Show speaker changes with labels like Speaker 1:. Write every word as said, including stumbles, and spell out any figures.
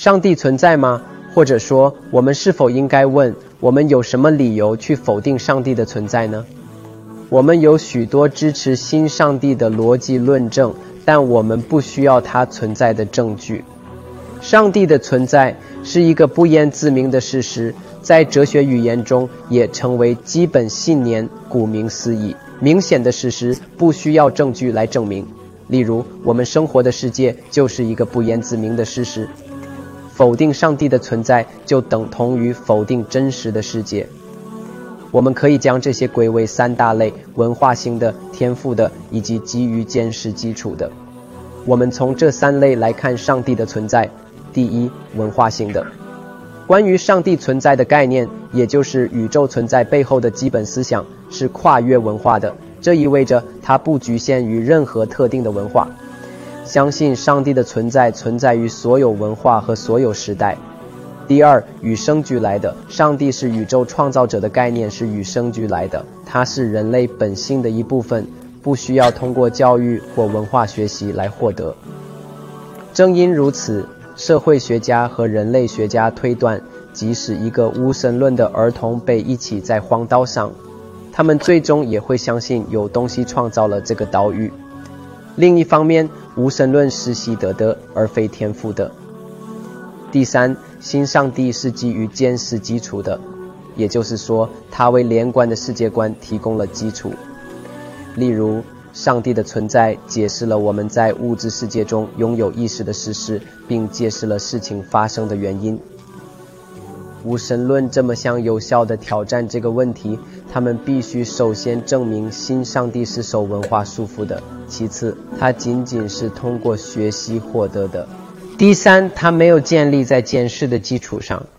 Speaker 1: 上帝存在吗？或者说，我们是否应该问，我们有什么理由去否定上帝的存在呢？我们有许多支持新上帝的逻辑论证，但我们不需要它存在的证据。上帝的存在是一个不言自明的事实，在哲学语言中也成为基本信念，顾名思义，明显的事实不需要证据来证明。例如，我们生活的世界就是一个不言自明的事实。否定上帝的存在，就等同于否定真实的世界。我们可以将这些归为三大类：文化性的、天赋的，以及基于见识基础的。我们从这三类来看上帝的存在。第一，文化性的。关于上帝存在的概念，也就是宇宙存在背后的基本思想，是跨越文化的。这意味着它不局限于任何特定的文化。相信上帝的存在存在于所有文化和所有时代。第二，与生俱来的。上帝是宇宙创造者的概念是与生俱来的，它是人类本性的一部分，不需要通过教育或文化学习来获得。正因如此，社会学家和人类学家推断，即使一个无神论的儿童被遗弃在荒岛上，他们最终也会相信有东西创造了这个岛屿。另一方面，无神论是习得的，而非天赋的。第三，新上帝是基于见识基础的，也就是说，它为连贯的世界观提供了基础。例如，上帝的存在解释了我们在物质世界中拥有意识的事实，并揭示了事情发生的原因。无神论这么想有效地挑战这个问题，他们必须首先证明新上帝是受文化束缚的，其次，它仅仅是通过学习获得的。第三，它没有建立在见识的基础上。